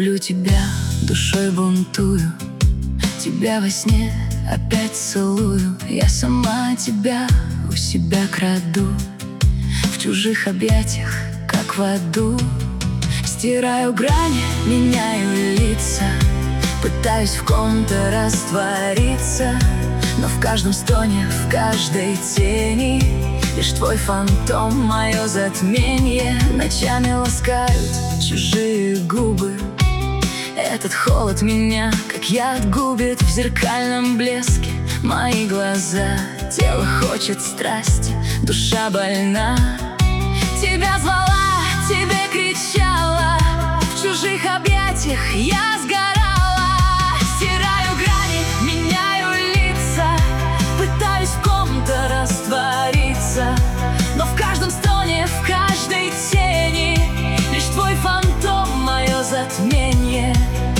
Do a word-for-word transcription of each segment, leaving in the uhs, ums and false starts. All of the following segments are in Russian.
люблю тебя, душой бунтую, тебя во сне опять целую. Я сама тебя у себя краду, в чужих объятиях, как в аду. Стираю грани, меняю лица, пытаюсь в ком-то раствориться, но в каждом стоне, в каждой тени лишь твой фантом, мое затмение. Ночами ласкают чужие губы, этот холод меня, как яд, губит. В зеркальном блеске мои глаза, тело хочет страсти, душа больна. Тебя звала, тебе кричала, в чужих объятиях я сгорала. Стираю грани, меняю лица, пытаюсь в ком-то раствориться, но в каждом стоне, в каждой тени лишь твой фантом, мое затмение.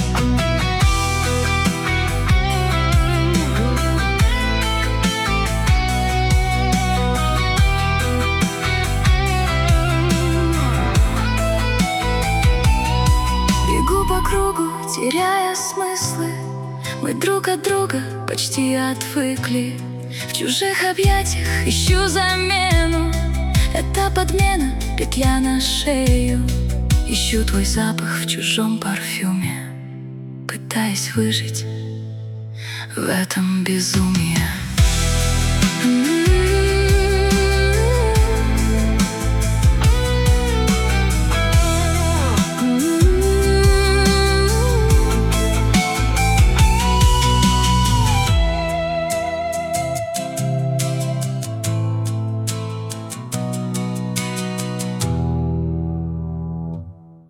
Бегу по кругу, теряя смыслы, мы друг от друга почти отвыкли. В чужих объятиях ищу замену, это подмена, петля на шею. Ищу твой запах в чужом парфюме, пытаясь выжить в этом безумии.